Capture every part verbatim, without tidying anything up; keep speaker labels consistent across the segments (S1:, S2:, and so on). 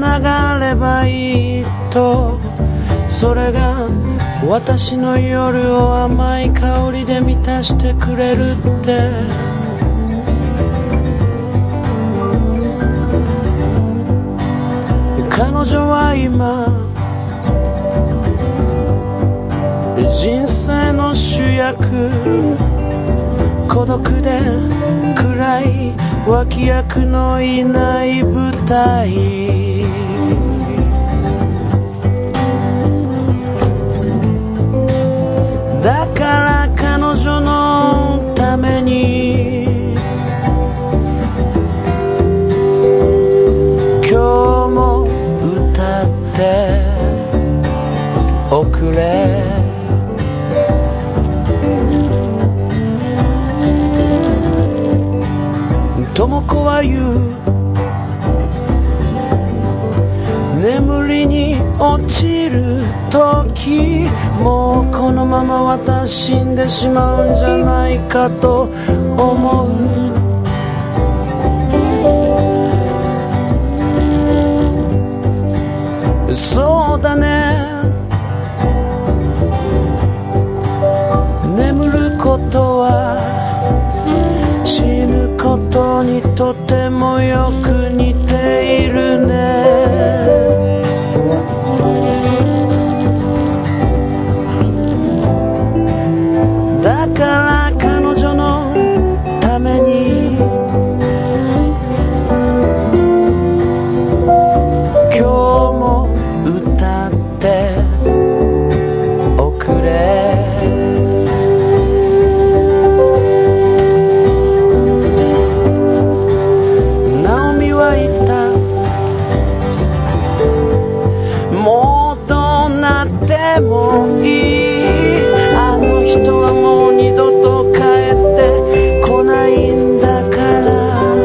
S1: 流ればいいと、それが私の夜を甘い香りで満たしてくれるって。彼女は今人生の主役、孤独で暗い脇役のいない舞台。だから彼女のために今日も歌っておくれ。智子は言う、眠りに落ちる時、もうこのまま私死んでしまうんじゃないかと思う。そうだね、眠ることは死ぬことにとてもよく似ているね。だから彼女のために今日も歌っておくれ。でもいい、あの人はもう二度と帰ってこないんだから。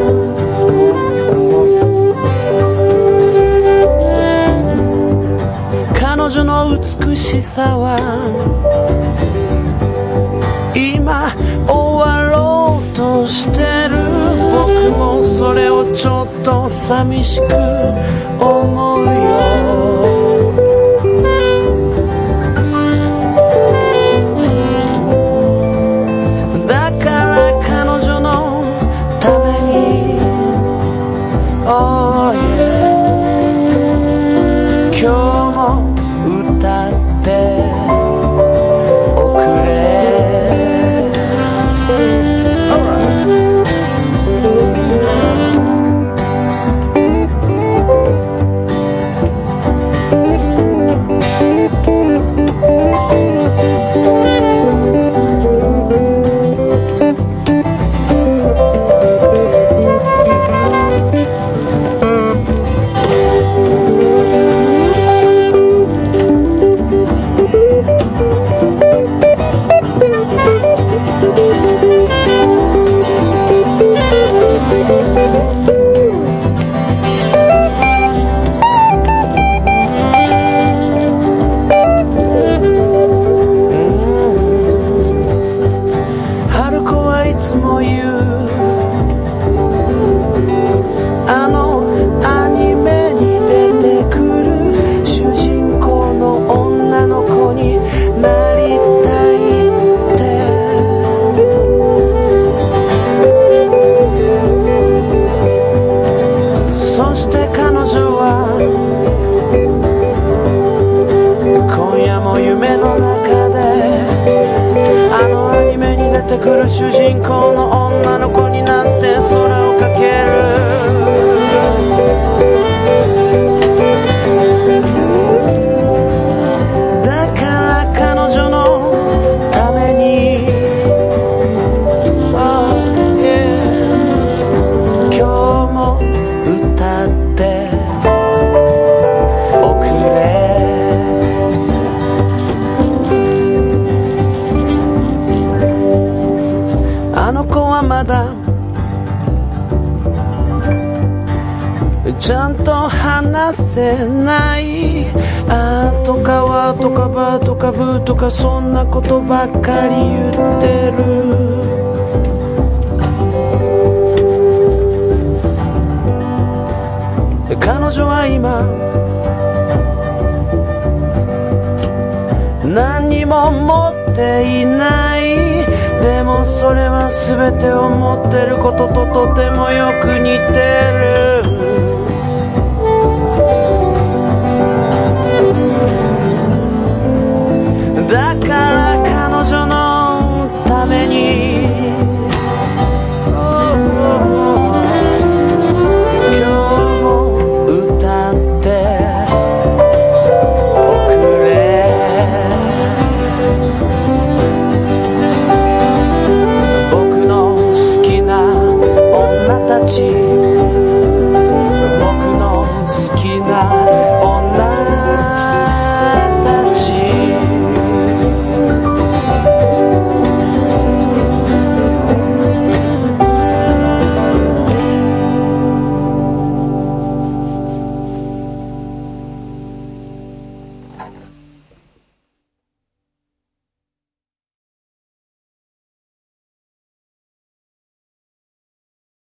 S1: 彼女の美しさは今終わろうとしてる。僕もそれをちょっと寂しく思うよ。Oh yeah、 今日も歌っておくれ。 春子はいつも言う、あのアニメに出てくる主人公の女の子になりたいって。そして彼女は今夜も夢の中であのアニメに出てくる主人公の女の子になって空をかける。だから彼女のために、oh yeah、 今日も歌っておくれ。あの子はまだちゃんと話せない。あーとかわとかばとかぶとかそんなことばっかり言ってる。彼彼女は今何にも持っていない。でもそれは全てを持ってることととてもよく似てる。だから彼女のために今日も歌っておくれ。僕の好きな女たち